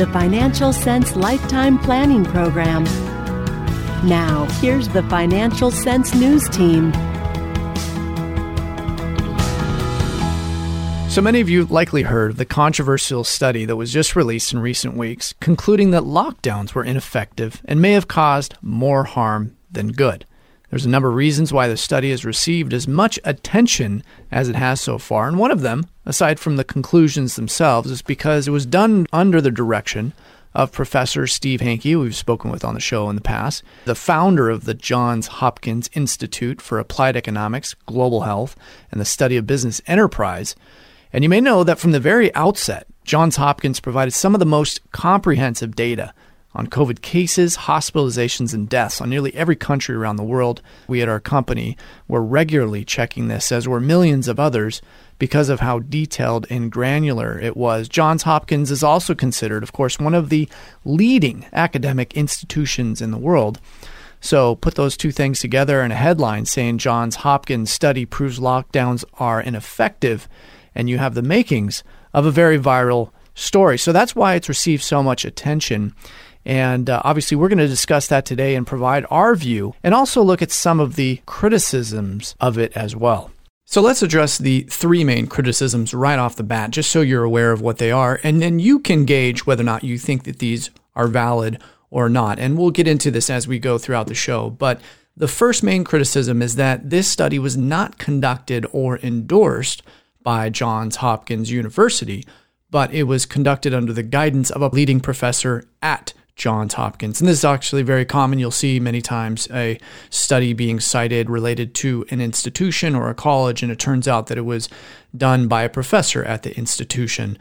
the Financial Sense Lifetime Planning Program. Now, here's the Financial Sense News Team. So many of you likely heard of the controversial study that was just released in recent weeks, concluding that lockdowns were ineffective and may have caused more harm than good. There's a number of reasons why the study has received as much attention as it has so far, and one of them, aside from the conclusions themselves, is because it was done under the direction of Professor Steve Hanke, who we've spoken with on the show in the past, the founder of the Johns Hopkins Institute for Applied Economics, Global Health, and the Study of Business Enterprise. And you may know that from the very outset, Johns Hopkins provided some of the most comprehensive data on COVID cases, hospitalizations, and deaths on nearly every country around the world. We at our company were regularly checking this, as were millions of others, because of how detailed and granular it was. Johns Hopkins is also considered, of course, one of the leading academic institutions in the world. So put those two things together in a headline saying Johns Hopkins study proves lockdowns are ineffective, and you have the makings of a very viral story. So that's why it's received so much attention. And obviously, we're going to discuss that today and provide our view and also look at some of the criticisms of it as well. So let's address the three main criticisms right off the bat, just so you're aware of what they are. And then you can gauge whether or not you think that these are valid or not. And we'll get into this as we go throughout the show. But the first main criticism is that this study was not conducted or endorsed by Johns Hopkins University, but it was conducted under the guidance of a leading professor at Johns Hopkins. And this is actually very common. You'll see many times a study being cited related to an institution or a college, and it turns out that it was done by a professor at the institution.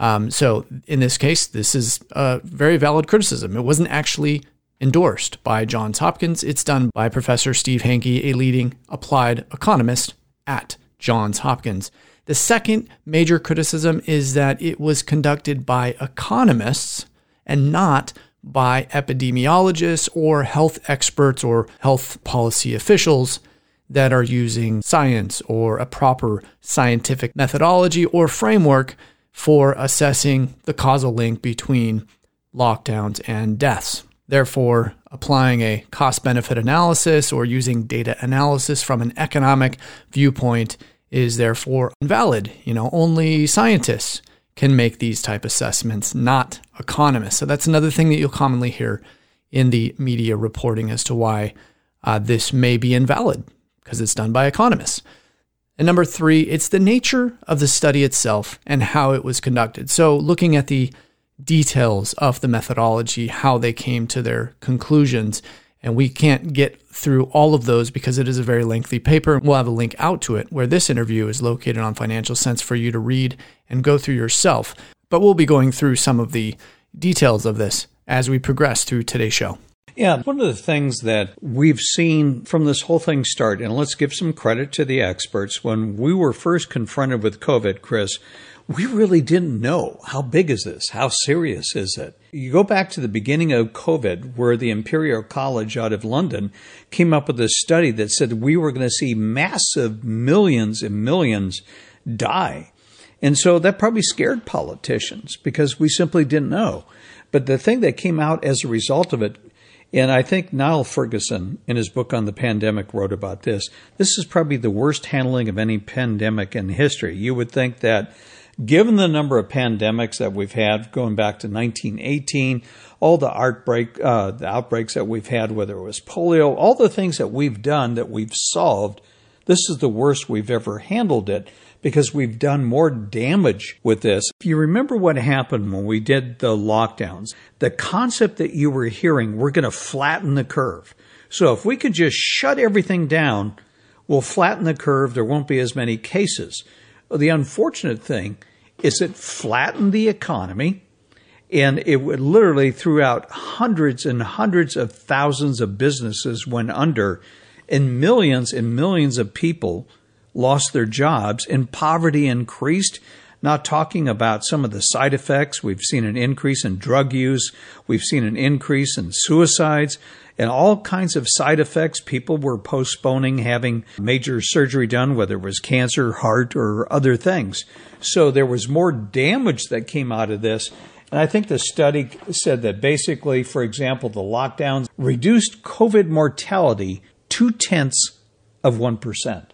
So in this case, this is a very valid criticism. It wasn't actually endorsed by Johns Hopkins. It's done by Professor Steve Hanke, a leading applied economist at Johns Hopkins. The second major criticism is that it was conducted by economists and not by epidemiologists or health experts or health policy officials that are using science or a proper scientific methodology or framework for assessing the causal link between lockdowns and deaths. Therefore, applying a cost-benefit analysis or using data analysis from an economic viewpoint is therefore invalid. Only scientists can make these type assessments, not economists. So that's another thing that you'll commonly hear in the media reporting as to why this may be invalid, because it's done by economists. And number three, it's the nature of the study itself and how it was conducted. So looking at the details of the methodology, how they came to their conclusions, and we can't get through all of those because it is a very lengthy paper. We'll have a link out to it where this interview is located on Financial Sense for you to read and go through yourself. But we'll be going through some of the details of this as we progress through today's show. Yeah, one of the things that we've seen from this whole thing start, and let's give some credit to the experts, when we were first confronted with COVID, Chris, we really didn't know how big is this? How serious is it? You go back to the beginning of COVID, where the Imperial College out of London came up with a study that said we were going to see massive millions and millions die. And so that probably scared politicians because we simply didn't know. But the thing that came out as a result of it, and I think Niall Ferguson, in his book on the pandemic, wrote about this. This is probably the worst handling of any pandemic in history. You would think that given the number of pandemics that we've had going back to 1918, all the outbreaks that we've had, whether it was polio, all the things that we've done, that we've solved, this is the worst we've ever handled it because we've done more damage with this. If you remember what happened when we did the lockdowns, the concept that you were hearing, we're going to flatten the curve. So if we could just shut everything down, we'll flatten the curve. There won't be as many cases. The unfortunate thing is it flattened the economy, and it would literally throughout hundreds and hundreds of thousands of businesses went under, and millions of people lost their jobs, and poverty increased. Not talking about some of the side effects. We've seen an increase in drug use. We've seen an increase in suicides and all kinds of side effects. People were postponing having major surgery done, whether it was cancer, heart, or other things. So there was more damage that came out of this. And I think the study said that basically, for example, the lockdowns reduced COVID mortality 0.2%.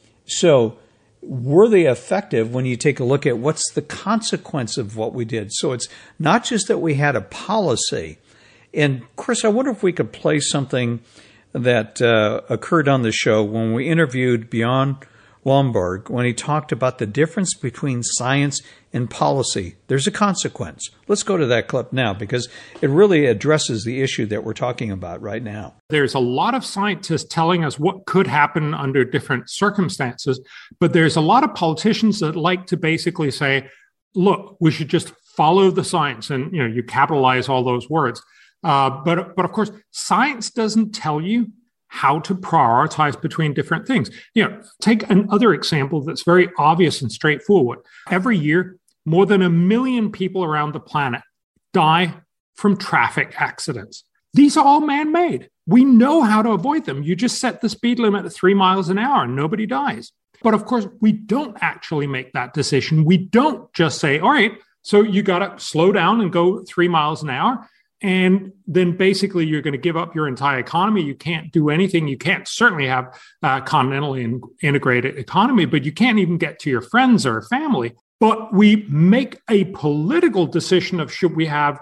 So were they effective when you take a look at what's the consequence of what we did? So it's not just that we had a policy. And Chris, I wonder if we could play something that occurred on the show when we interviewed Bjorn Lomborg, when he talked about the difference between science and policy. There's a consequence. Let's go to that clip now because it really addresses the issue that we're talking about right now. There's a lot of scientists telling us what could happen under different circumstances, but there's a lot of politicians that like to basically say, look, we should just follow the science. And, you capitalize all those words. But of course, science doesn't tell you how to prioritize between different things. Take another example that's very obvious and straightforward. Every year, more than 1 million people around the planet die from traffic accidents. These are all man-made. We know how to avoid them. You just set the speed limit at 3 miles an hour and nobody dies. But of course, we don't actually make that decision. We don't just say, all right, so you got to slow down and go 3 miles an hour. And then basically you're going to give up your entire economy. You can't do anything. You can't certainly have a continentally integrated economy, but you can't even get to your friends or family. But we make a political decision of should we have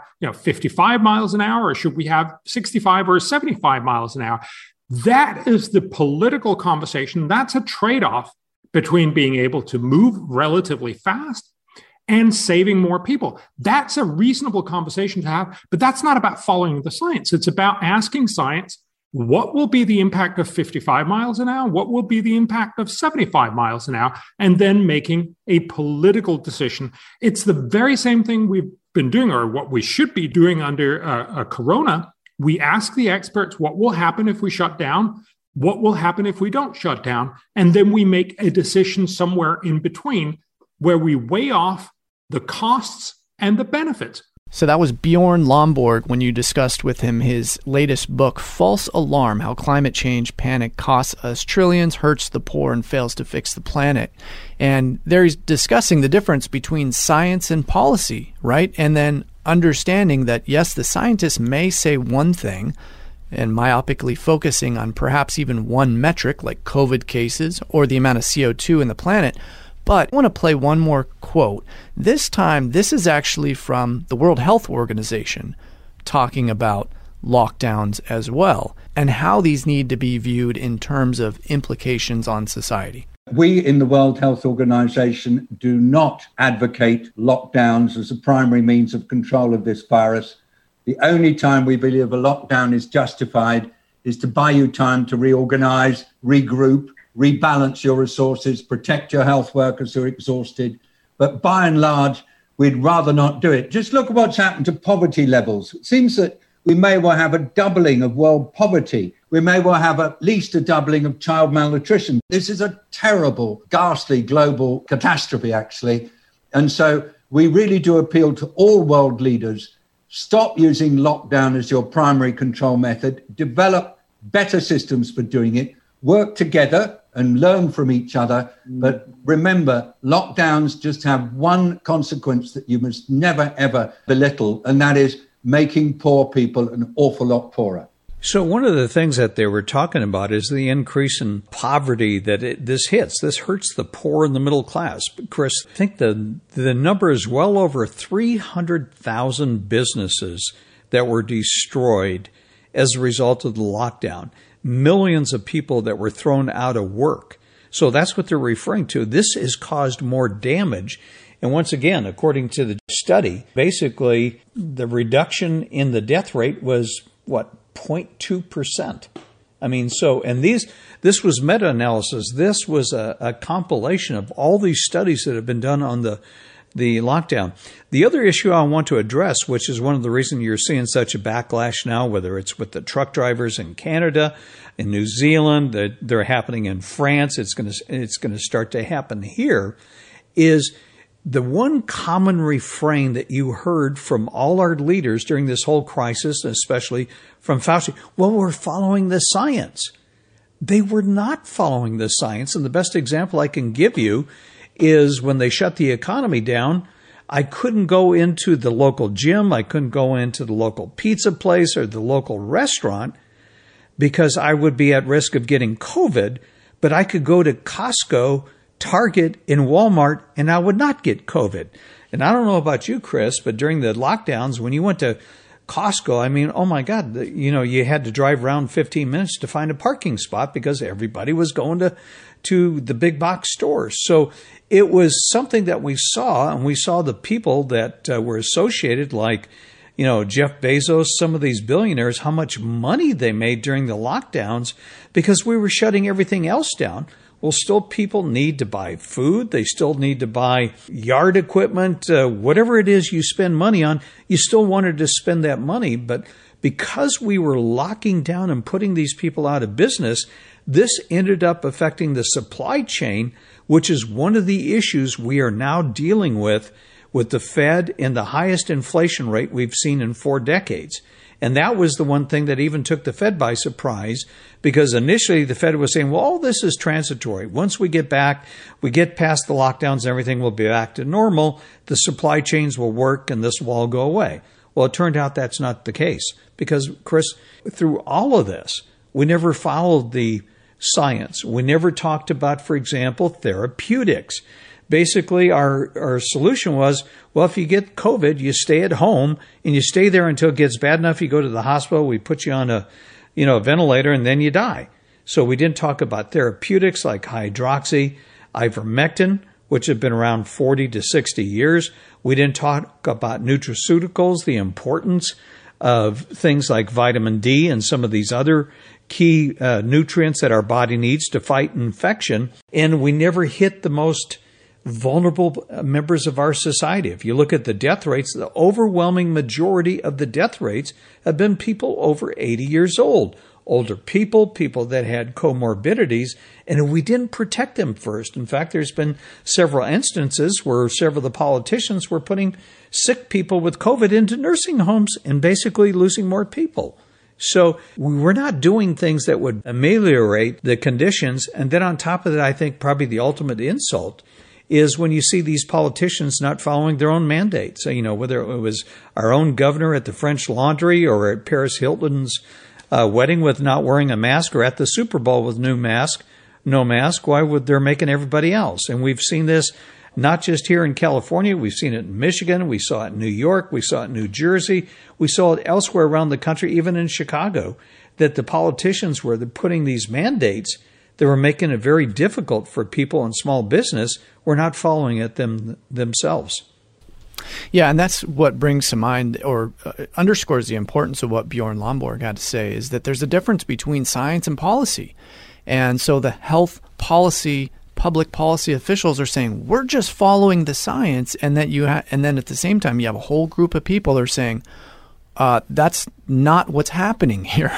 55 miles an hour or should we have 65 or 75 miles an hour? That is the political conversation. That's a trade-off between being able to move relatively fast and saving more people. That's a reasonable conversation to have, but that's not about following the science. It's about asking science, what will be the impact of 55 miles an hour? What will be the impact of 75 miles an hour? And then making a political decision. It's the very same thing we've been doing, or what we should be doing under a corona. We ask the experts, what will happen if we shut down? What will happen if we don't shut down? And then we make a decision somewhere in between where we weigh off the costs and the benefits. So that was Bjorn Lomborg when you discussed with him his latest book, False Alarm: How Climate Change Panic Costs Us Trillions, Hurts the Poor, and Fails to Fix the Planet. And there he's discussing the difference between science and policy, right? And then understanding that, yes, the scientists may say one thing and myopically focusing on perhaps even one metric like COVID cases or the amount of CO2 in the planet. But I want to play one more quote. This time, this is actually from the World Health Organization talking about lockdowns as well and how these need to be viewed in terms of implications on society. We in the World Health Organization do not advocate lockdowns as a primary means of control of this virus. The only time we believe a lockdown is justified is to buy you time to reorganize, regroup, rebalance your resources, protect your health workers who are exhausted. But by and large, we'd rather not do it. Just look at what's happened to poverty levels. It seems that we may well have a doubling of world poverty. We may well have at least a doubling of child malnutrition. This is a terrible, ghastly global catastrophe, actually. And so we really do appeal to all world leaders. Stop using lockdown as your primary control method. Develop better systems for doing it. Work together and learn from each other. But remember, lockdowns just have one consequence that you must never, ever belittle, and that is making poor people an awful lot poorer. So one of the things that they were talking about is the increase in poverty that this hits. This hurts the poor and the middle class. But Chris, I think the number is well over 300,000 businesses that were destroyed as a result of the lockdown. Millions of people that were thrown out of work. So that's what they're referring to. This has caused more damage. And once again, according to the study, basically the reduction in the death rate was, 0.2%. I mean, this was meta-analysis. This was a compilation of all these studies that have been done on the lockdown. The other issue I want to address, which is one of the reasons you're seeing such a backlash now, whether it's with the truck drivers in Canada, in New Zealand, that they're happening in France, it's going to start to happen here, is the one common refrain that you heard from all our leaders during this whole crisis, especially from Fauci, well, we're following the science. They were not following the science. And the best example I can give you is when they shut the economy down, I couldn't go into the local gym. I couldn't go into the local pizza place or the local restaurant because I would be at risk of getting COVID, but I could go to Costco, Target, and Walmart, and I would not get COVID. And I don't know about you, Chris, but during the lockdowns, when you went to Costco, I mean, oh my God, you had to drive around 15 minutes to find a parking spot because everybody was going to the big box stores. So it was something that we saw, and we saw the people that were associated, like, Jeff Bezos, some of these billionaires, how much money they made during the lockdowns because we were shutting everything else down. Well, still people need to buy food. They still need to buy yard equipment, whatever it is you spend money on, you still wanted to spend that money. But because we were locking down and putting these people out of business, this ended up affecting the supply chain, which is one of the issues we are now dealing with the Fed and the highest inflation rate we've seen in 4 decades. And that was the one thing that even took the Fed by surprise, because initially the Fed was saying, well, all this is transitory. Once we get past the lockdowns, everything will be back to normal. The supply chains will work and this will all go away. Well, it turned out that's not the case because, Chris, through all of this, we never followed the science. We never talked about, for example, therapeutics. Basically, our solution was, well, if you get COVID, you stay at home and you stay there until it gets bad enough. You go to the hospital, we put you on a ventilator, and then you die. So we didn't talk about therapeutics like hydroxy, ivermectin, which have been around 40 to 60 years. We didn't talk about nutraceuticals, the importance of things like vitamin D and some of these other key nutrients that our body needs to fight infection. And we never hit the most vulnerable members of our society. If you look at the death rates, the overwhelming majority of the death rates have been people over 80 years old, older people that had comorbidities, and we didn't protect them first. In fact, there's been several instances where several of the politicians were putting sick people with COVID into nursing homes and basically losing more people. So we were not doing things that would ameliorate the conditions. And then on top of that, I think probably the ultimate insult is when you see these politicians not following their own mandates. So, whether it was our own governor at the French Laundry or at Paris Hilton's wedding with not wearing a mask, or at the Super Bowl with no mask, why would they're making everybody else? And we've seen this not just here in California. We've seen it in Michigan. We saw it in New York. We saw it in New Jersey. We saw it elsewhere around the country, even in Chicago, that the politicians were putting these mandates that were making it very difficult for people in small business were not following it themselves. Yeah, and that's what brings to mind or underscores the importance of what Bjorn Lomborg had to say, is that there's a difference between science and policy. And so the health policy, public policy officials are saying, we're just following the science. And that and then at the same time, you have a whole group of people that are saying, that's not what's happening here.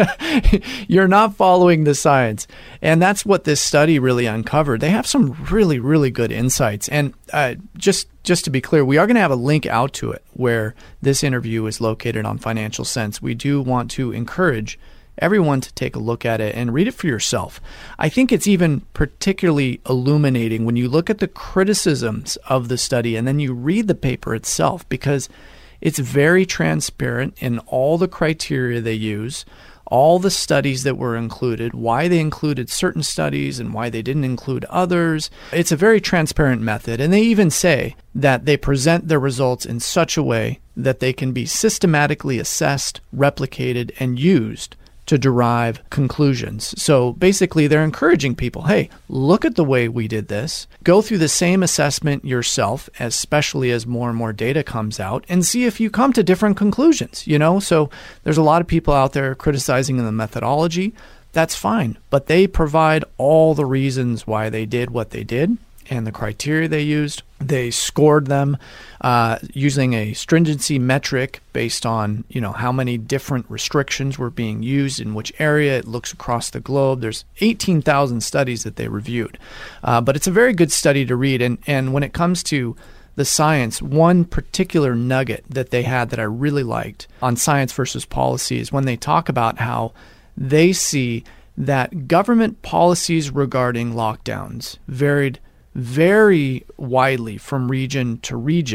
You're not following the science. And that's what this study really uncovered. They have some really, really good insights. And just to be clear, we are going to have a link out to it where this interview is located on Financial Sense. We do want to encourage everyone to take a look at it and read it for yourself. I think it's even particularly illuminating when you look at the criticisms of the study and then you read the paper itself, because it's very transparent in all the criteria they use, all the studies that were included, why they included certain studies and why they didn't include others. It's a very transparent method. And they even say that they present their results in such a way that they can be systematically assessed, replicated, and used to derive conclusions. So basically, they're encouraging people, hey, look at the way we did this. Go through the same assessment yourself, especially as more and more data comes out, and see if you come to different conclusions. So there's a lot of people out there criticizing the methodology. That's fine. But they provide all the reasons why they did what they did and the criteria they used. They scored them using a stringency metric based on, how many different restrictions were being used in which area. It looks across the globe. There's 18,000 studies that they reviewed. But it's a very good study to read. And when it comes to the science, one particular nugget that they had that I really liked on science versus policy is when they talk about how they see that government policies regarding lockdowns varied very widely from region to region,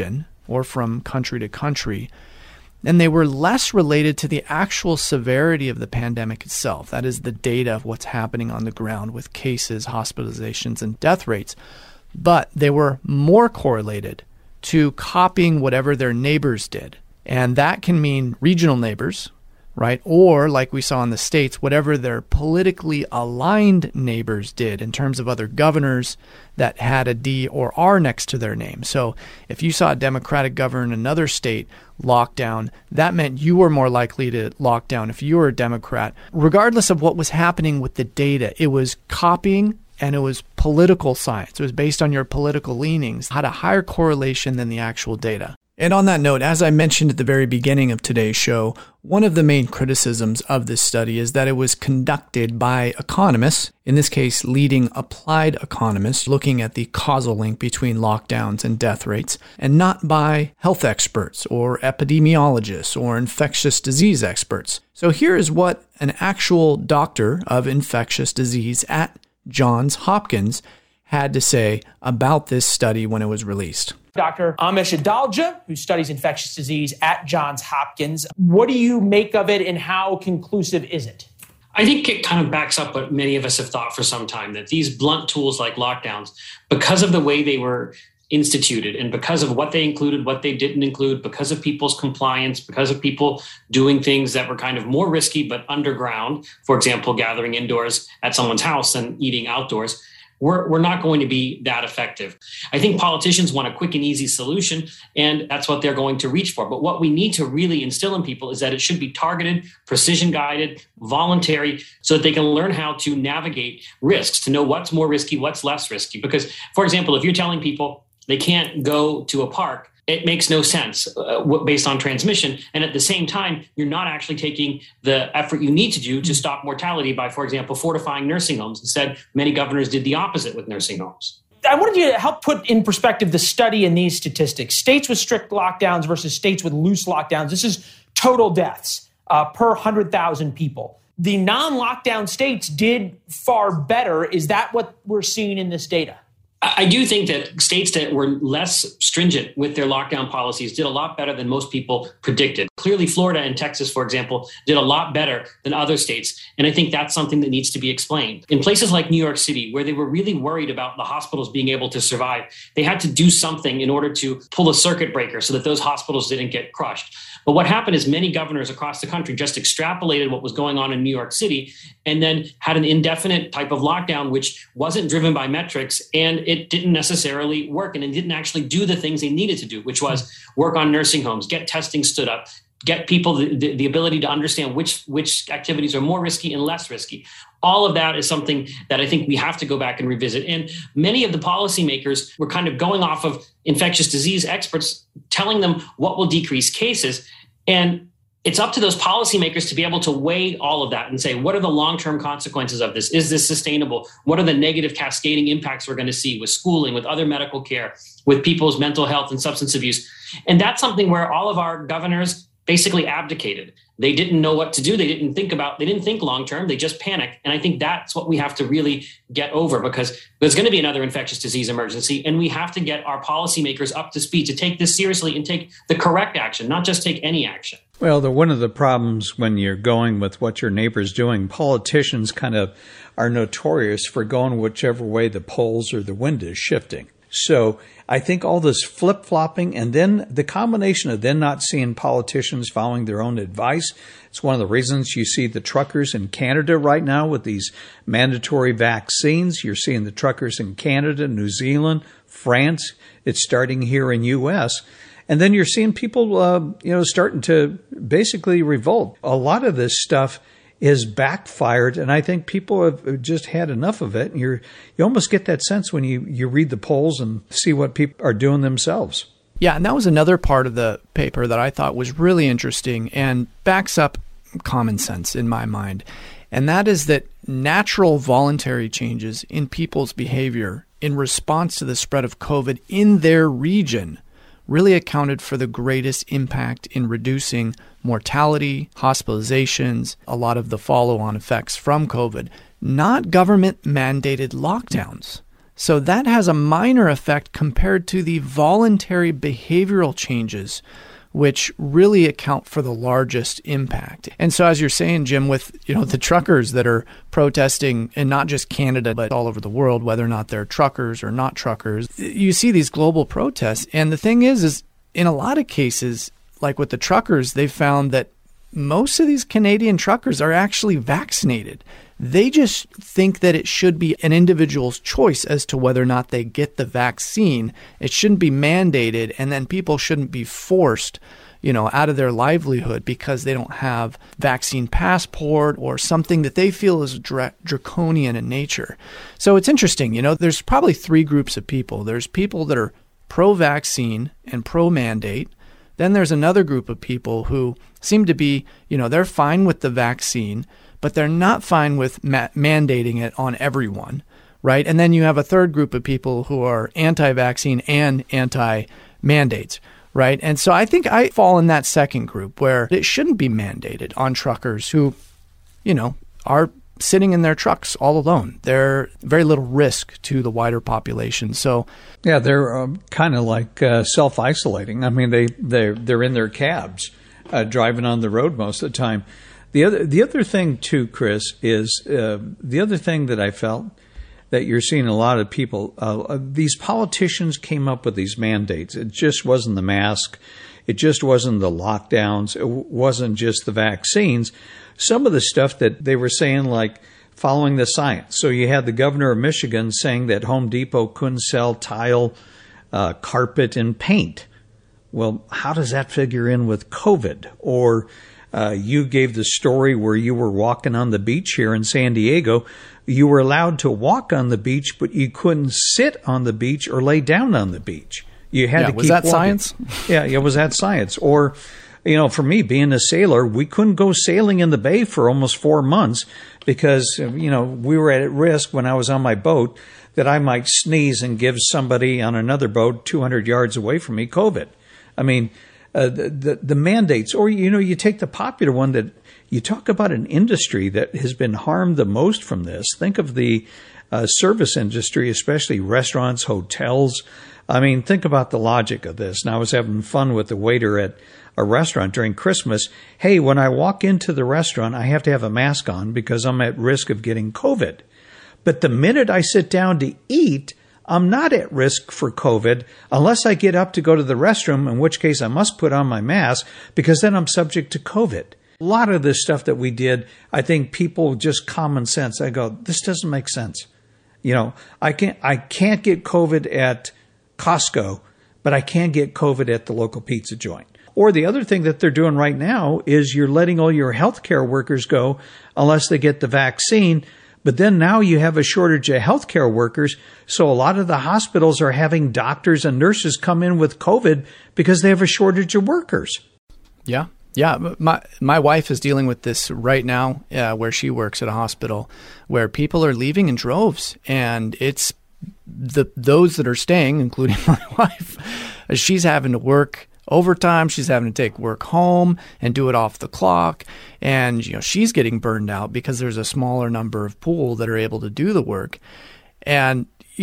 or from country to country. And they were less related to the actual severity of the pandemic itself. That is the data of what's happening on the ground with cases, hospitalizations, and death rates. But they were more correlated to copying whatever their neighbors did. And that can mean regional neighbors, right? Or, like we saw in the States, whatever their politically aligned neighbors did in terms of other governors that had a D or R next to their name. So if you saw a Democratic governor in another state lock down, that meant you were more likely to lock down if you were a Democrat. Regardless of what was happening with the data, it was copying and it was political science. It was based on your political leanings, had a higher correlation than the actual data. And on that note, as I mentioned at the very beginning of today's show, one of the main criticisms of this study is that it was conducted by economists, in this case, leading applied economists, looking at the causal link between lockdowns and death rates, and not by health experts or epidemiologists or infectious disease experts. So here is what an actual doctor of infectious disease at Johns Hopkins had to say about this study when it was released. Dr. Amish Adalja, who studies infectious disease at Johns Hopkins. What do you make of it and how conclusive is it? I think it kind of backs up what many of us have thought for some time, that these blunt tools like lockdowns, because of the way they were instituted and because of what they included, what they didn't include, because of people's compliance, because of people doing things that were kind of more risky but underground, for example, gathering indoors at someone's house and eating outdoors, we're not going to be that effective. I think politicians want a quick and easy solution, and that's what they're going to reach for. But what we need to really instill in people is that it should be targeted, precision-guided, voluntary, so that they can learn how to navigate risks, to know what's more risky, what's less risky. Because, for example, if you're telling people they can't go to a park, it makes no sense based on transmission. And at the same time, you're not actually taking the effort you need to do to stop mortality by, for example, fortifying nursing homes. Instead, many governors did the opposite with nursing homes. I wanted you to help put in perspective the study in these statistics. States with strict lockdowns versus states with loose lockdowns. This is total deaths per 100,000 people. The non-lockdown states did far better. Is that what we're seeing in this data? I do think that states that were less stringent with their lockdown policies did a lot better than most people predicted. Clearly, Florida and Texas, for example, did a lot better than other states. And I think that's something that needs to be explained. In places like New York City, where they were really worried about the hospitals being able to survive, they had to do something in order to pull a circuit breaker so that those hospitals didn't get crushed. But what happened is many governors across the country just extrapolated what was going on in New York City and then had an indefinite type of lockdown, which wasn't driven by metrics, and it didn't necessarily work, and it didn't actually do the things they needed to do, which was work on nursing homes, get testing stood up, get people the ability to understand which activities are more risky and less risky. All of that is something that I think we have to go back and revisit. And many of the policymakers were kind of going off of infectious disease experts telling them what will decrease cases. And it's up to those policymakers to be able to weigh all of that and say, what are the long-term consequences of this? Is this sustainable? What are the negative cascading impacts we're going to see with schooling, with other medical care, with people's mental health and substance abuse? And that's something where all of our governors basically abdicated. They didn't know what to do. They didn't think long-term. They just panicked. And I think that's what we have to really get over, because there's going to be another infectious disease emergency. And we have to get our policymakers up to speed to take this seriously and take the correct action, not just take any action. Well, one of the problems when you're going with what your neighbor's doing, politicians kind of are notorious for going whichever way the polls or the wind is shifting. So I think all this flip-flopping and then the combination of then not seeing politicians following their own advice, it's one of the reasons you see the truckers in Canada right now with these mandatory vaccines. You're seeing the truckers in Canada, New Zealand, France. It's starting here in U.S., and then you're seeing people, starting to basically revolt. A lot of this stuff is backfired, and I think people have just had enough of it. And you almost get that sense when you read the polls and see what people are doing themselves. Yeah, and that was another part of the paper that I thought was really interesting and backs up common sense in my mind. And that is that natural voluntary changes in people's behavior in response to the spread of COVID in their region really accounted for the greatest impact in reducing mortality, hospitalizations, a lot of the follow-on effects from COVID, not government-mandated lockdowns. So that has a minor effect compared to the voluntary behavioral changes, which really account for the largest impact. And so as you're saying, Jim, with the truckers that are protesting, and not just Canada, but all over the world, whether or not they're truckers or not truckers, you see these global protests. And the thing is in a lot of cases, like with the truckers, they found that most of these Canadian truckers are actually vaccinated. They just think that it should be an individual's choice as to whether or not they get the vaccine. It shouldn't be mandated, and then people shouldn't be forced, out of their livelihood because they don't have vaccine passport or something that they feel is draconian in nature. So it's interesting, there's probably three groups of people. There's people that are pro-vaccine and pro-mandate. Then there's another group of people who seem to be, they're fine with the vaccine, but they're not fine with mandating it on everyone, right? And then you have a third group of people who are anti-vaccine and anti-mandates, right? And so I think I fall in that second group where it shouldn't be mandated on truckers who, are sitting in their trucks all alone. They're very little risk to the wider population. So, yeah, they're kind of like self-isolating. I mean, they're in their cabs, driving on the road most of the time. The other thing too, Chris, is the other thing that I felt that you're seeing a lot of people. These politicians came up with these mandates. It just wasn't the mask. It just wasn't the lockdowns. It wasn't just the vaccines. Some of the stuff that they were saying, like following the science. So you had the governor of Michigan saying that Home Depot couldn't sell tile, carpet, and paint. Well, how does that figure in with COVID? Or you gave the story where you were walking on the beach here in San Diego. You were allowed to walk on the beach, but you couldn't sit on the beach or lay down on the beach. You had to keep was that walking. Science? Yeah, it was that science. Or, for me, being a sailor, we couldn't go sailing in the bay for almost 4 months because, we were at risk when I was on my boat that I might sneeze and give somebody on another boat 200 yards away from me COVID. I mean, the mandates, or, you take the popular one that you talk about an industry that has been harmed the most from this. Think of the service industry, especially restaurants, hotels. I mean, think about the logic of this. And I was having fun with the waiter at a restaurant during Christmas. Hey, when I walk into the restaurant, I have to have a mask on because I'm at risk of getting COVID. But the minute I sit down to eat, I'm not at risk for COVID unless I get up to go to the restroom, in which case I must put on my mask because then I'm subject to COVID. A lot of this stuff that we did, I think people just common sense. I go, this doesn't make sense. I can't get COVID at Costco, but I can get COVID at the local pizza joint. Or the other thing that they're doing right now is you're letting all your healthcare workers go unless they get the vaccine. But then now you have a shortage of healthcare workers. So a lot of the hospitals are having doctors and nurses come in with COVID because they have a shortage of workers. Yeah. Yeah. My wife is dealing with this right now where she works at a hospital where people are leaving in droves, and it's those that are staying, including my wife. She's having to work overtime. She's having to take work home and do it off the clock. And, she's getting burned out because there's a smaller number of pool that are able to do the work. And,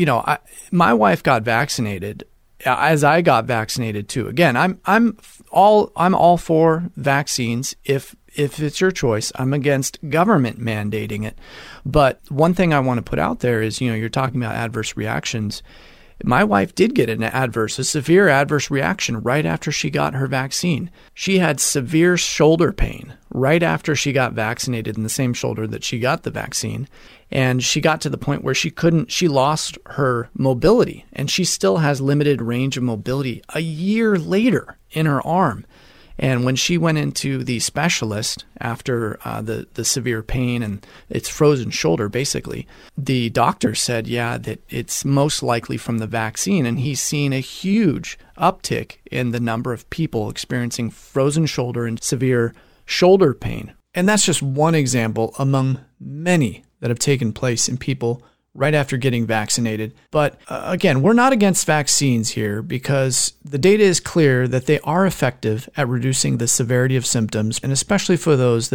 my wife got vaccinated as I got vaccinated too. Again, I'm all for vaccines if it's your choice. I'm against government mandating it. But one thing I want to put out there is, you're talking about adverse reactions. My wife did get a severe adverse reaction right after she got her vaccine. She had severe shoulder pain right after she got vaccinated in the same shoulder that she got the vaccine. And she got to the point where she lost her mobility, and she still has limited range of mobility a year later in her arm. And when she went into the specialist after the severe pain and it's frozen shoulder, basically, the doctor said, that it's most likely from the vaccine. And he's seen a huge uptick in the number of people experiencing frozen shoulder and severe shoulder pain. And that's just one example among many that have taken place in people right after getting vaccinated. But again, we're not against vaccines here because the data is clear that they are effective at reducing the severity of symptoms, and especially for those that are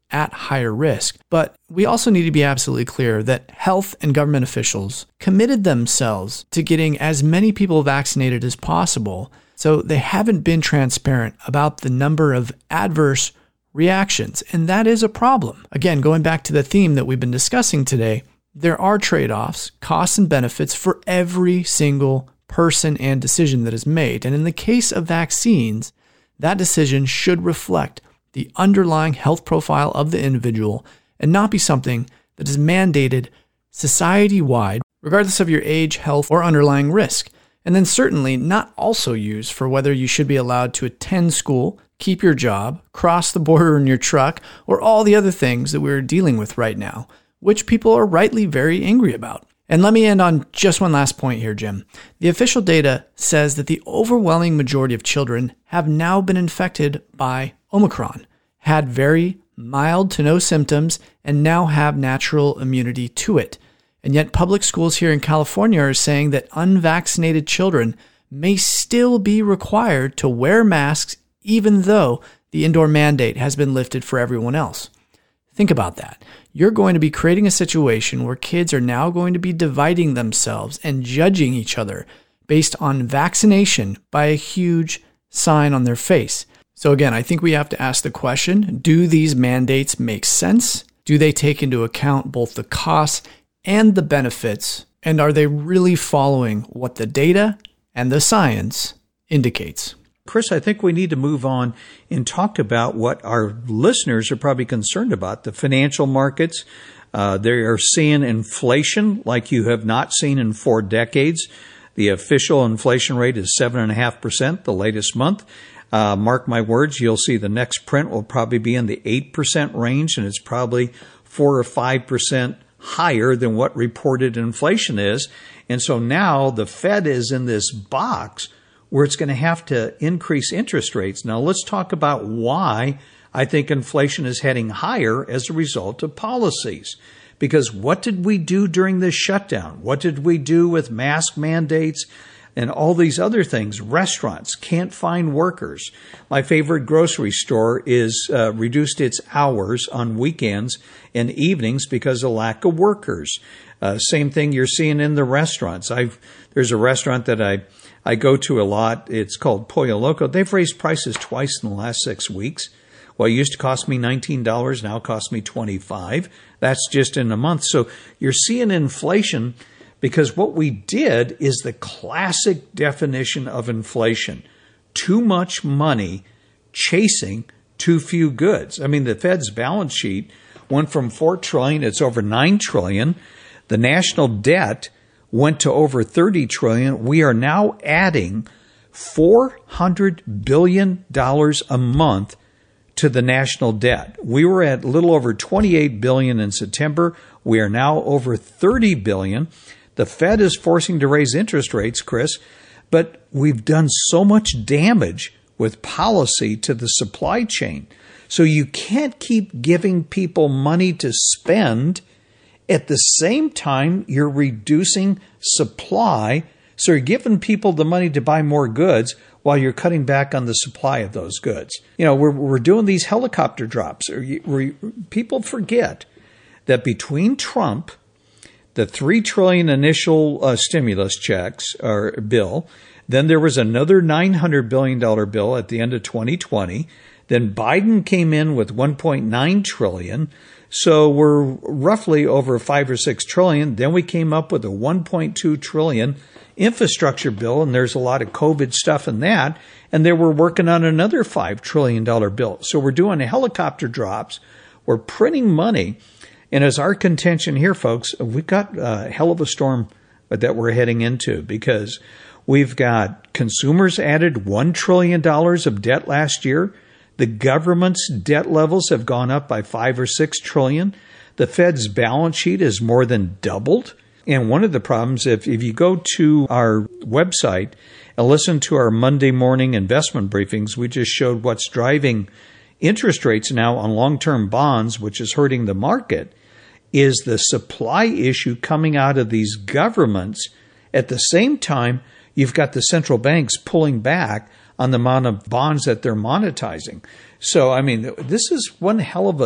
at higher risk. But we also need to be absolutely clear that health and government officials committed themselves to getting as many people vaccinated as possible. So they haven't been transparent about the number of adverse reactions. And that is a problem. Again, going back to the theme that we've been discussing today, there are trade-offs, costs and benefits for every single person and decision that is made. And in the case of vaccines, that decision should reflect the underlying health profile of the individual and not be something that is mandated society-wide, regardless of your age, health, or underlying risk. And then certainly not also used for whether you should be allowed to attend school, keep your job, cross the border in your truck, or all the other things that we're dealing with right now, which people are rightly very angry about. And let me end on just one last point here, Jim. The official data says that the overwhelming majority of children have now been infected by Omicron, had very mild to no symptoms, and now have natural immunity to it. And yet public schools here in California are saying that unvaccinated children may still be required to wear masks even though the indoor mandate has been lifted for everyone else. Think about that. You're going to be creating a situation where kids are now going to be dividing themselves and judging each other based on vaccination by a huge sign on their face. So again, I think we have to ask the question, do these mandates make sense? Do they take into account both the costs and the benefits? And are they really following what the data and the science indicates? Chris, I think we need to move on and talk about what our listeners are probably concerned about. The financial markets, they are seeing inflation like you have not seen in 4 decades. The official inflation rate is 7.5%, the latest month. Mark my words, you'll see the next print will probably be in the 8% range, and it's probably 4 or 5% higher than what reported inflation is. And so now the Fed is in this box where it's going to have to increase interest rates. Now let's talk about why I think inflation is heading higher as a result of policies. Because what did we do during this shutdown? What did we do with mask mandates and all these other things? Restaurants can't find workers. My favorite grocery store is reduced its hours on weekends and evenings because of lack of workers. Same thing you're seeing in the restaurants. There's a restaurant that I go to a lot. It's called Pollo Loco. They've raised prices twice in the last 6 weeks. Well, it used to cost me $19, now it costs me $25. That's just in a month. So you're seeing inflation because what we did is the classic definition of inflation. Too much money chasing too few goods. I mean, the Fed's balance sheet went from $4 trillion, it's over $9 trillion. The national debt went to over $30 trillion. We are now adding $400 billion a month to the national debt. We were at a little over $28 billion in September. We are now over $30 billion. The Fed is forcing to raise interest rates, Chris, but we've done so much damage with policy to the supply chain. So you can't keep giving people money to spend. At the same time, you're reducing supply, so you're giving people the money to buy more goods while you're cutting back on the supply of those goods. You know, we're doing these helicopter drops. People forget that between Trump, the $3 trillion initial stimulus checks or bill, then there was another $900 billion bill at the end of 2020. Then Biden came in with $1.9 trillion. So we're roughly over $5 or $6 trillion. Then we came up with a $1.2 trillion infrastructure bill, and there's a lot of COVID stuff in that. And they were working on another $5 trillion bill. So we're doing helicopter drops. We're printing money. And as our contention here, folks, we've got a hell of a storm that we're heading into because we've got consumers added $1 trillion of debt last year. The government's debt levels have gone up by $5 or $6 trillion. The Fed's balance sheet has more than doubled. And one of the problems, if you go to our website and listen to our Monday morning investment briefings, we just showed what's driving interest rates now on long-term bonds, which is hurting the market, is the supply issue coming out of these governments. At the same time, you've got the central banks pulling back on the amount of bonds that they're monetizing. So, I mean, this is one hell of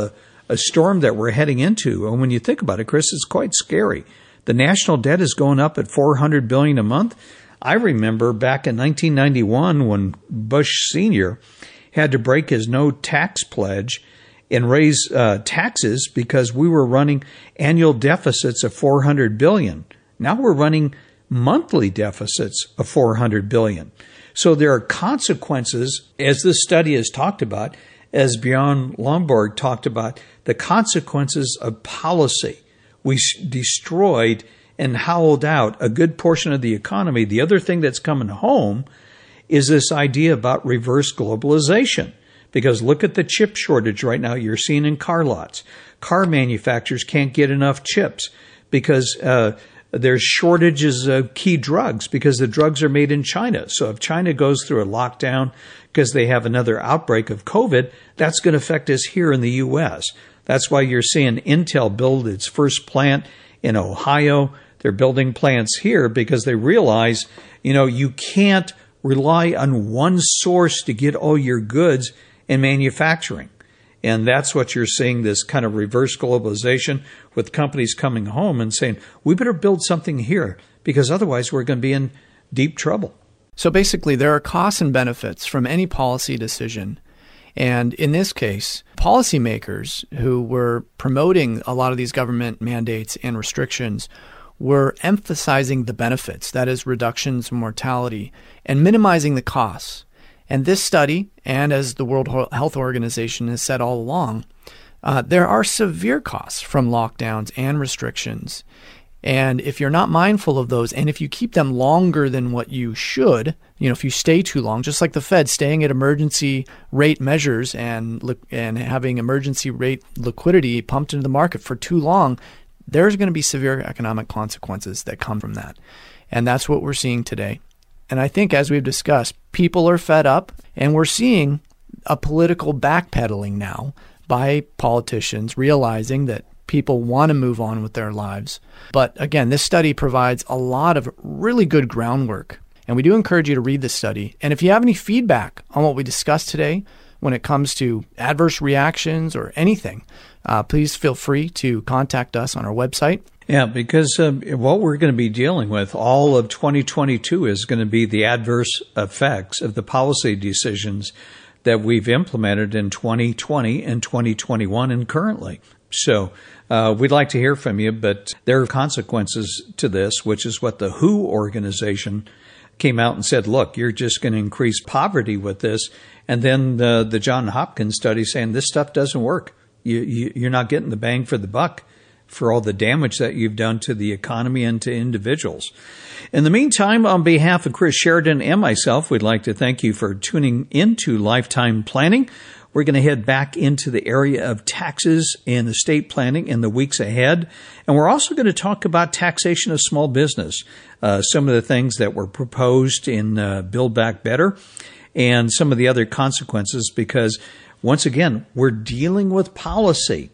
storm that we're heading into. And when you think about it, Chris, it's quite scary. The national debt is going up at $400 billion a month. I remember back in 1991 when Bush Sr. had to break his no tax pledge and raise taxes because we were running annual deficits of $400 billion. Now we're running monthly deficits of $400 billion. So there are consequences, as this study has talked about, as Bjorn Lomborg talked about, the consequences of policy. We destroyed and hollowed out a good portion of the economy. The other thing that's coming home is this idea about reverse globalization. Because look at the chip shortage right now you're seeing in car lots. Car manufacturers can't get enough chips because there's shortages of key drugs because the drugs are made in China. So if China goes through a lockdown because they have another outbreak of COVID, that's going to affect us here in the U.S. That's why you're seeing Intel build its first plant in Ohio. They're building plants here because they realize, you can't rely on one source to get all your goods in manufacturing. And that's what you're seeing, this kind of reverse globalization with companies coming home and saying, we better build something here because otherwise we're going to be in deep trouble. So basically, there are costs and benefits from any policy decision. And in this case, policymakers who were promoting a lot of these government mandates and restrictions were emphasizing the benefits, that is, reductions in mortality, and minimizing the costs. And this study, and as the World Health Organization has said all along, there are severe costs from lockdowns and restrictions. And if you're not mindful of those, and if you keep them longer than what you should, if you stay too long, just like the Fed staying at emergency rate measures and having emergency rate liquidity pumped into the market for too long, there's going to be severe economic consequences that come from that. And that's what we're seeing today. And I think, as we've discussed, people are fed up, and we're seeing a political backpedaling now by politicians realizing that people want to move on with their lives. But again, this study provides a lot of really good groundwork, and we do encourage you to read this study. And if you have any feedback on what we discussed today when it comes to adverse reactions or anything, please feel free to contact us on our website. Yeah, because what we're going to be dealing with all of 2022 is going to be the adverse effects of the policy decisions that we've implemented in 2020 and 2021 and currently. So we'd like to hear from you, but there are consequences to this, which is what the WHO organization came out and said, look, you're just going to increase poverty with this. And then the Johns Hopkins study saying this stuff doesn't work. You're not getting the bang for the buck for all the damage that you've done to the economy and to individuals. In the meantime, on behalf of Chris Sheridan and myself, we'd like to thank you for tuning into Lifetime Planning. We're going to head back into the area of taxes and estate planning in the weeks ahead. And we're also going to talk about taxation of small business, some of the things that were proposed in Build Back Better, and some of the other consequences, because once again, we're dealing with policy.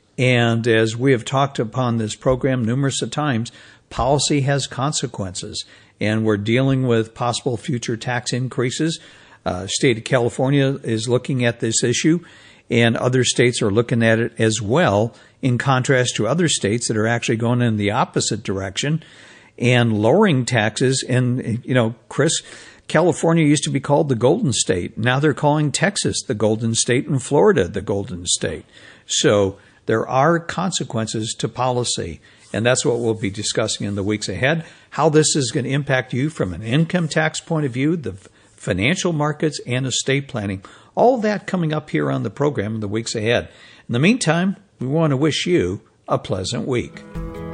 And as we have talked upon this program numerous of times, policy has consequences. And we're dealing with possible future tax increases. State of California is looking at this issue, and other states are looking at it as well, in contrast to other states that are actually going in the opposite direction and lowering taxes. And, Chris, California used to be called the Golden State. Now they're calling Texas the Golden State and Florida the Golden State. So there are consequences to policy, and that's what we'll be discussing in the weeks ahead, how this is going to impact you from an income tax point of view, the financial markets, and estate planning. All of that coming up here on the program in the weeks ahead. In the meantime, we want to wish you a pleasant week.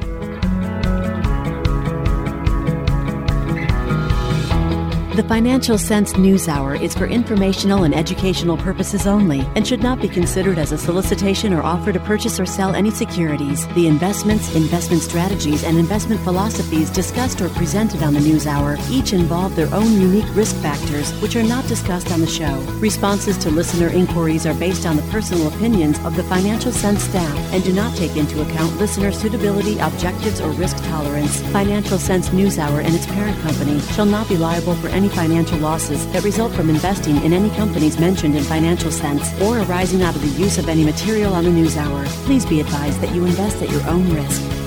The Financial Sense News Hour is for informational and educational purposes only and should not be considered as a solicitation or offer to purchase or sell any securities. The investments, investment strategies, and investment philosophies discussed or presented on the News Hour each involve their own unique risk factors, which are not discussed on the show. Responses to listener inquiries are based on the personal opinions of the Financial Sense staff and do not take into account listener suitability, objectives, or risk tolerance. Financial Sense News Hour and its parent company shall not be liable for any any financial losses that result from investing in any companies mentioned in Financial Sense or arising out of the use of any material on the NewsHour. Please be advised that you invest at your own risk.